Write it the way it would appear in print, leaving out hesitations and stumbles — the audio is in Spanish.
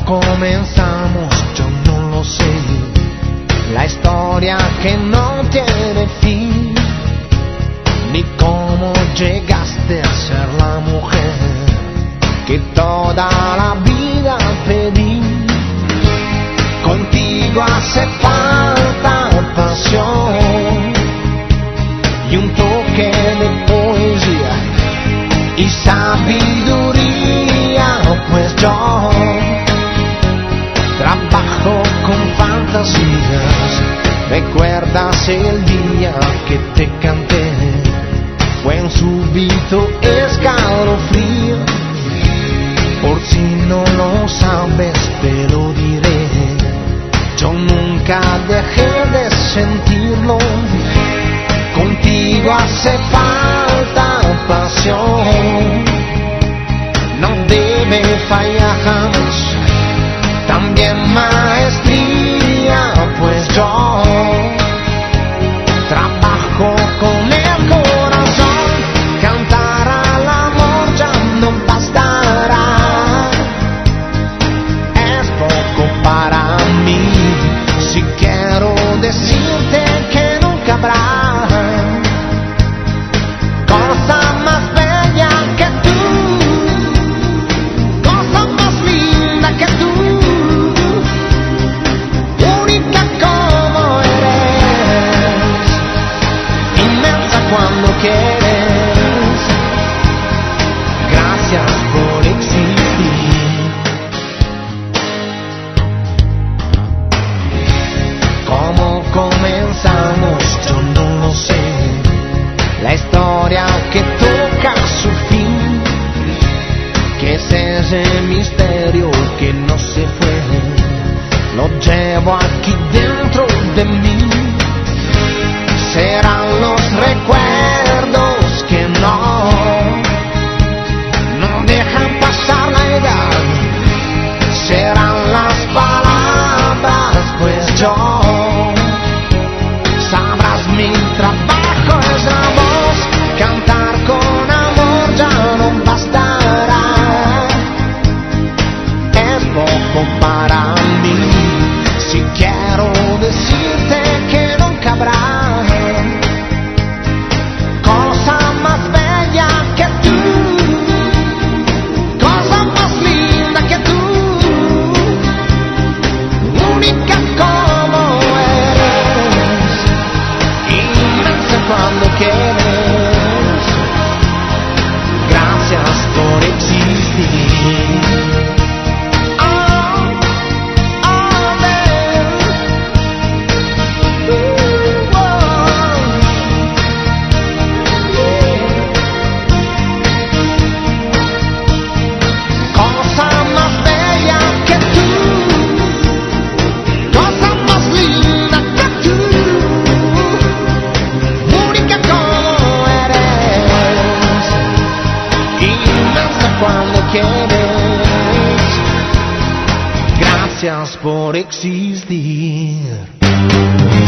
comenzamos? Yo no lo sé. La historia que no tiene fin, ni cómo llegaste a ser la mujer que toda la vida pedí. Contigo hace falta pasión y un toque de poesía y sabiduría, pues yo trabajo con fantasías. ¿Recuerdas el día que te canté? Fue un súbito escalofrío. Por si no lo sabes te lo diré, yo nunca dejé de sentirlo. Contigo hace falta pasión, no debe fallar jamás. También maestría, pues yo trabajo con el corazón. Cantar al amor ya no bastará, es poco para mí. Si quiero decirte que nunca habrá cosa más bella que tú, cosa más linda que tú, única como eres, inmensa cuando quieres. Gracias por existir. ¿Cómo comenzamos? Yo no lo sé. La historia que toca su fin, que es ese misterio que no se fue, lo llevo aquí dentro de mí. Serán los recuerdos que no dejan pasar la edad, serán las palabras, pues yo sabrás mi trabajo es la voz. Cantar con amor ya no bastará, es poco para mí. Si quiero decirte que nunca habrá cosa más bella que tú, cosa más linda que tú, única como eres, inmensa cuando quieres. Gracias por existir. Cosa más bella que tú, cosa más linda que tú, única como eres, inmensa cuando quieres. Gracias por existir.